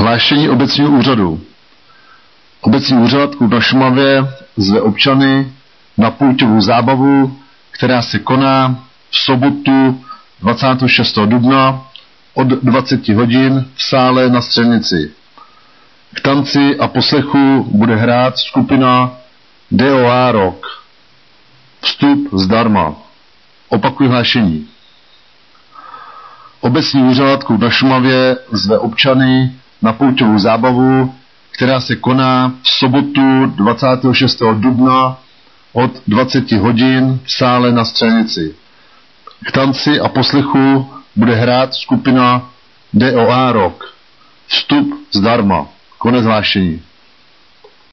Hlášení obecního úřadu. Obecní úřad na Šumavě zve občany na pulťovou zábavu, která se koná v sobotu 26. dubna od 20 hodin v sále na Střelnici. K tanci a poslechu bude hrát skupina DOA Rock. Vstup zdarma. Opakuji hlášení. Obecní úřad na Šumavě zve občany na pulťovou zábavu, která se koná v sobotu 26. dubna od 20 hodin v sále na Střelnici. K tanci a poslechu bude hrát skupina DOA Rock. Vstup zdarma. Konec hlášení.